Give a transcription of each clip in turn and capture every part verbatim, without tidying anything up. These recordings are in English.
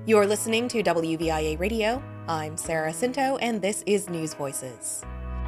You're listening to W V I A Radio. I'm Sarah Cinto, and this is News Voices.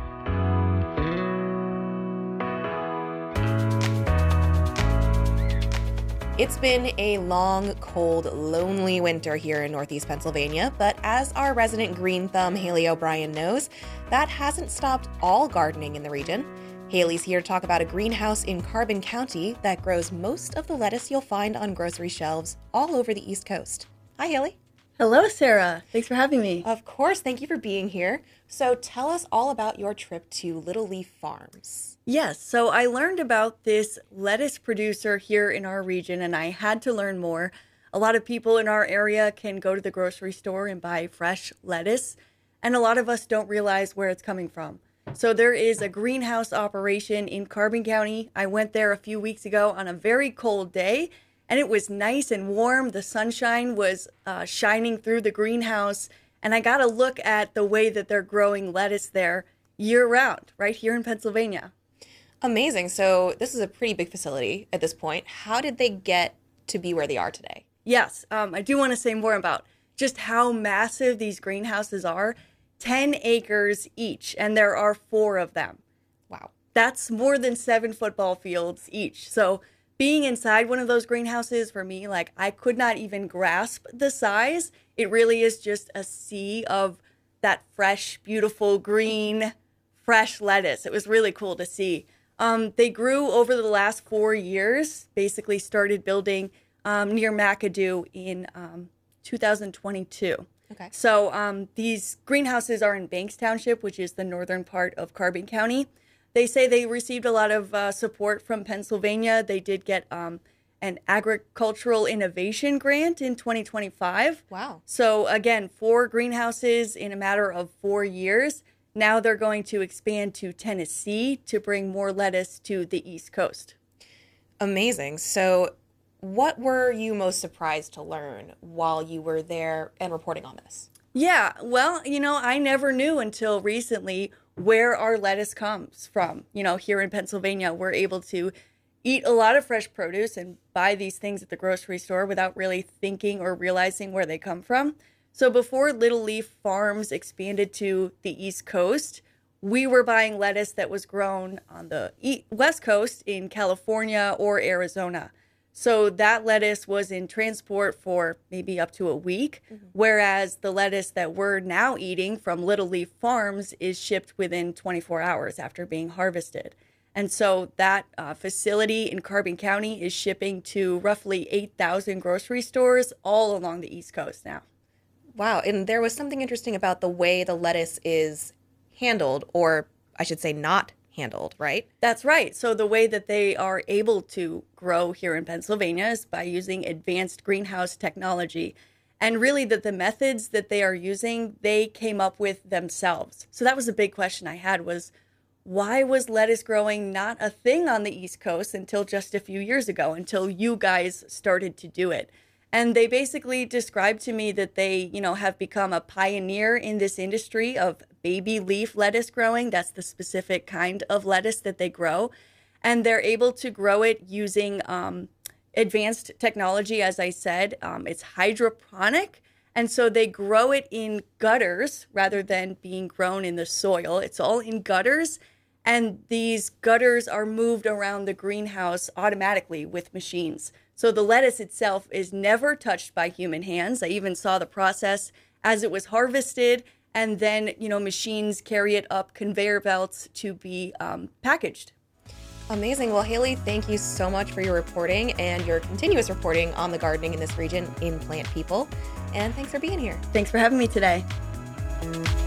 It's been a long, cold, lonely winter here in Northeast Pennsylvania, but as our resident green thumb Haley O'Brien knows, that hasn't stopped all gardening in the region. Haley's here to talk about a greenhouse in Carbon County that grows most of the lettuce you'll find on grocery shelves all over the East Coast. Hi, Haley. Hello, Sarah. Thanks for having me. Of course. Thank you for being here. So tell us all about your trip to Little Leaf Farms. Yes. So I learned about this lettuce producer here in our region, and I had to learn more. A lot of people in our area can go to the grocery store and buy fresh lettuce, and a lot of us don't realize where it's coming from. So there is a greenhouse operation in Carbon County. I went there a few weeks ago on a very cold day, and it was nice and warm. The sunshine was uh, shining through the greenhouse, and I got a look at the way that they're growing lettuce there year-round, right here in Pennsylvania. Amazing. So this is a pretty big facility at this point. How did they get to be where they are today? Yes, um, I do want to say more about just how massive these greenhouses are. ten acres each, and there are four of them. Wow. That's more than seven football fields each. So being inside one of those greenhouses, for me, like, I could not even grasp the size. It really is just a sea of that fresh, beautiful, green, fresh lettuce. It was really cool to see. Um, they grew over the last four years, basically started building um, near McAdoo in um, two thousand twenty-two. Okay. So um, these greenhouses are in Banks Township, which is the northern part of Carbon County. They say they received a lot of uh, support from Pennsylvania. They did get um, an agricultural innovation grant in twenty twenty-five. Wow. So again, four greenhouses in a matter of four years. Now they're going to expand to Tennessee to bring more lettuce to the East Coast. Amazing. So what were you most surprised to learn while you were there and reporting on this? Yeah, well, you know, I never knew until recently where our lettuce comes from. You know, here in Pennsylvania, we're able to eat a lot of fresh produce and buy these things at the grocery store without really thinking or realizing where they come from. So before Little Leaf Farms expanded to the East Coast, we were buying lettuce that was grown on the e- West Coast in California or Arizona. So that lettuce was in transport for maybe up to a week, mm-hmm. whereas the lettuce that we're now eating from Little Leaf Farms is shipped within twenty-four hours after being harvested. And so that uh, facility in Carbon County is shipping to roughly eight thousand grocery stores all along the East Coast now. Wow. And there was something interesting about the way the lettuce is handled, or I should say not handled, right? That's right. So the way that they are able to grow here in Pennsylvania is by using advanced greenhouse technology. And really that the methods that they are using, they came up with themselves. So that was a big question I had was, why was lettuce growing not a thing on the East Coast until just a few years ago, until you guys started to do it? And they basically described to me that they, you know, have become a pioneer in this industry of baby leaf lettuce growing. That's the specific kind of lettuce that they grow. And they're able to grow it using um, advanced technology, as I said. Um, it's hydroponic. And so they grow it in gutters rather than being grown in the soil. It's all in gutters. And these gutters are moved around the greenhouse automatically with machines. So the lettuce itself is never touched by human hands. I even saw the process as it was harvested, and then, you know, machines carry it up conveyor belts to be um, packaged. Amazing. Well, Haley, thank you so much for your reporting and your continuous reporting on the gardening in this region in Plant People. And thanks for being here. Thanks for having me today.